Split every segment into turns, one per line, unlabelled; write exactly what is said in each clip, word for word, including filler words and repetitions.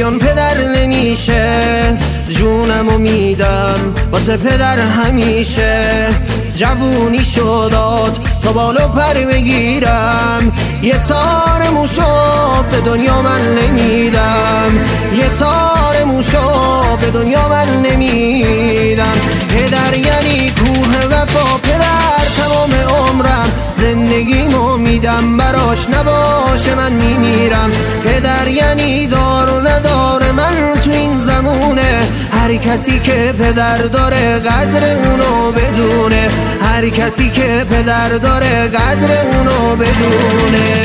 بیان پدر نمیشه، جونمو میدم واسه پدر همیشه. جوونی شداد تا بالو پر بگیرم، یه تار موشو به دنیا من نمیدم، یه تار موشو به دنیا من نمیدم. پدر یعنی کوه وفا، پدر تمام عمرم زندگیمو میدم براش، نباشه من میمیرم. پدر یعنی دار و ندار من تو این زمونه، هر کسی که پدر داره قدر اونو بدونه، هر کسی که پدر داره قدر اونو بدونه.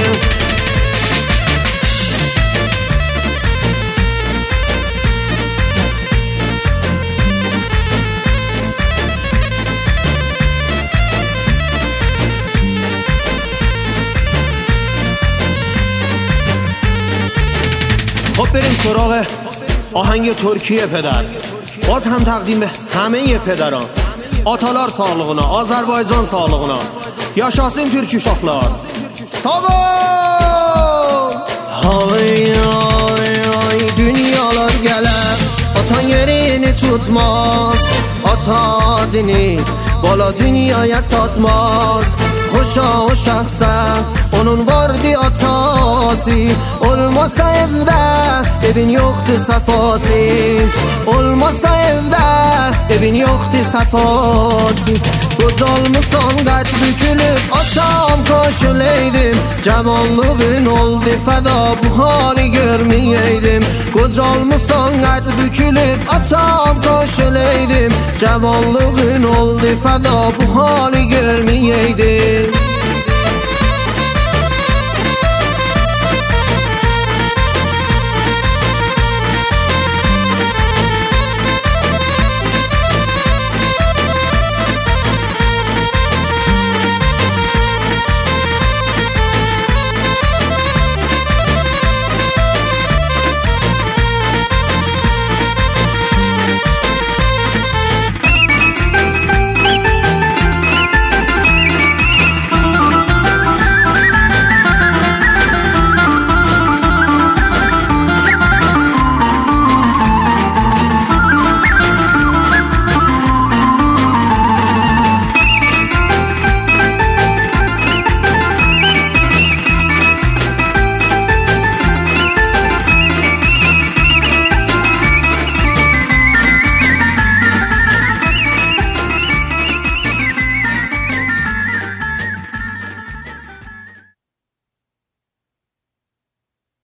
خب بریم سراغ آهنگ ترکیه پدر. باز هم تقدیم به همه پدران. Atalar sağlığına, Azərbaycan sağlığına. Yaşasın Türk uşaqlar. Sağ ol! Ay ay ay dünyalar gələr, atan yerini tutmaz, ata adını bala dünyaya satmaz. Xoşa o şəxsə onun vardı atası, olmasa evdə evin yoxdur safası, olmasa evdə evin yoxdur safası. Qocalmısan qəd bükülüb atam kaş öləydim, cavanlığın oldu fəda bu hali görməyəydim. Qocalmısan qəd bükülüb atam kaş öləydim, cavanlığın oldu fəda bu hali görməyəydim.